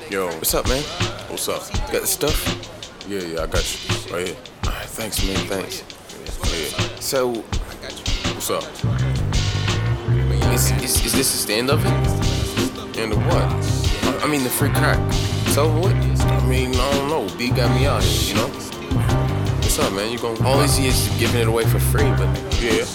Yo, What's up, man? what's up? Got the stuff? Yeah, I got you. Right here. Alright, thanks, man. Thanks. Yeah. So, What's up? is this the stand of it? Into what? I mean, the free crack. It's over with? I mean, I don't know. B got me out here, you know? What's up, man? You gonna... All these years giving it away for free, but Yeah.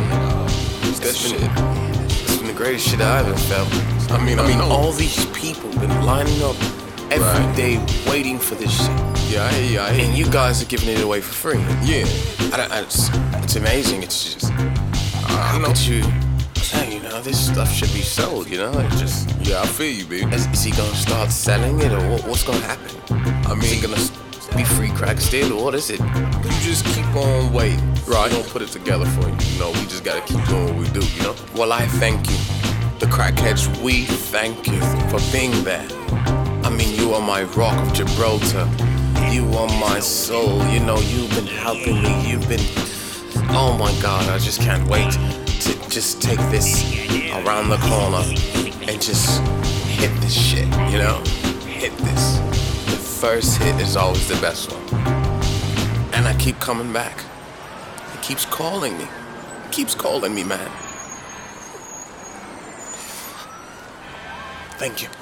it's been the greatest shit I ever felt. I mean, All these people been lining up every Right. day waiting for this shit. Yeah, I hear you. And you guys are giving it away for free. Yeah. It's amazing. It's just, I how know. could you, hey, this stuff should be sold, It's just, Yeah, I feel you, B. is he gonna start selling it, or what's gonna happen? I Is he mean, gonna be free crack still, or what is it? you just keep on waiting. Right. We don't put it together for you. We just gotta keep doing what we do, Well, I thank you. The crackheads, we thank you for being there. I mean, you are my rock of Gibraltar. You are my soul. You've been helping me. Oh my God, I just can't wait to just take this around the corner and just hit this shit, Hit this. The first hit is always the best one. And I keep coming back. It keeps calling me. It keeps calling me, man. Thank you.